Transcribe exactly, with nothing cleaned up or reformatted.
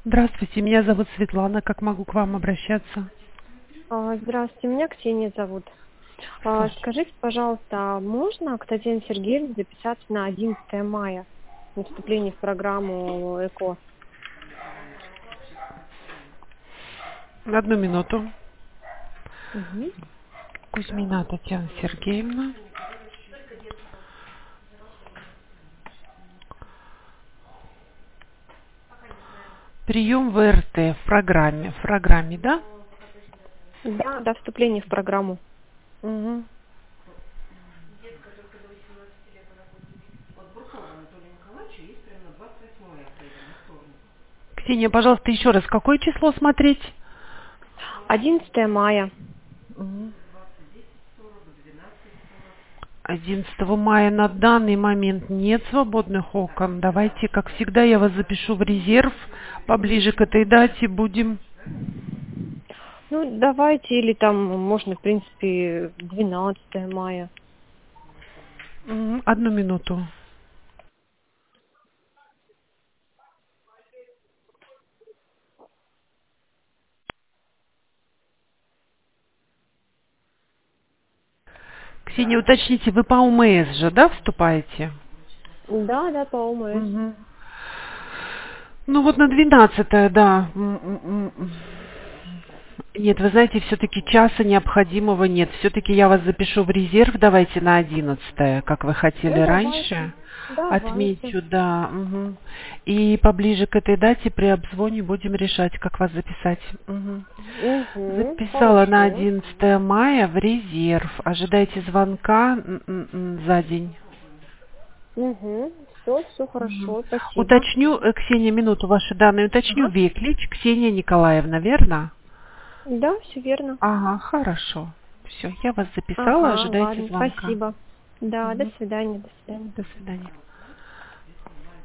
Здравствуйте, меня зовут Светлана. Как могу к вам обращаться? А, Здравствуйте, меня Ксения зовут. А, Слушай. Скажите, пожалуйста, а можно к Татьяне Сергеевне записаться на одиннадцатое мая на вступление в программу ЭКО? Одну минуту. Мгм. Кузьмина Татьяна Сергеевна. Прием в РТ в программе. В программе, да? Да, да, вступление в программу. Угу. Ксения, пожалуйста, еще раз, какое число смотреть? одиннадцатое мая. Мгм. одиннадцатого мая на данный момент нет свободных окон. Давайте, как всегда, я вас запишу в резерв. Поближе к этой дате будем. Ну, давайте, или там можно, в принципе, двенадцатое мая. Мгм. Одну минуту. Ксения, уточните, вы по ОМС же, да, вступаете? Да, да, по ОМС. Мгм. Ну вот на двенадцатое, да. М, м, м. Нет, вы знаете, все-таки часа необходимого нет. Все-таки я вас запишу в резерв. Давайте на одиннадцатое, как вы хотели Ну, давайте. раньше. Давайте. Отмечу, да. Мгм. И поближе к этой дате при обзвоне будем решать, как вас записать. Мгм. Угу, Записала на хорошо. одиннадцатое мая в резерв. Ожидайте звонка м, м, м, за день. Угу, все, все Мгм. хорошо, спасибо. Уточню, э, Ксения, минуту ваши данные. Уточню, Ага. Веклич Ксения Николаевна, верно? Да, все верно. Ага, хорошо. Все, я вас записала, Ага, ожидайте ладно, звонка. спасибо. Да, до Мгм. свидания, до свидания. До свидания.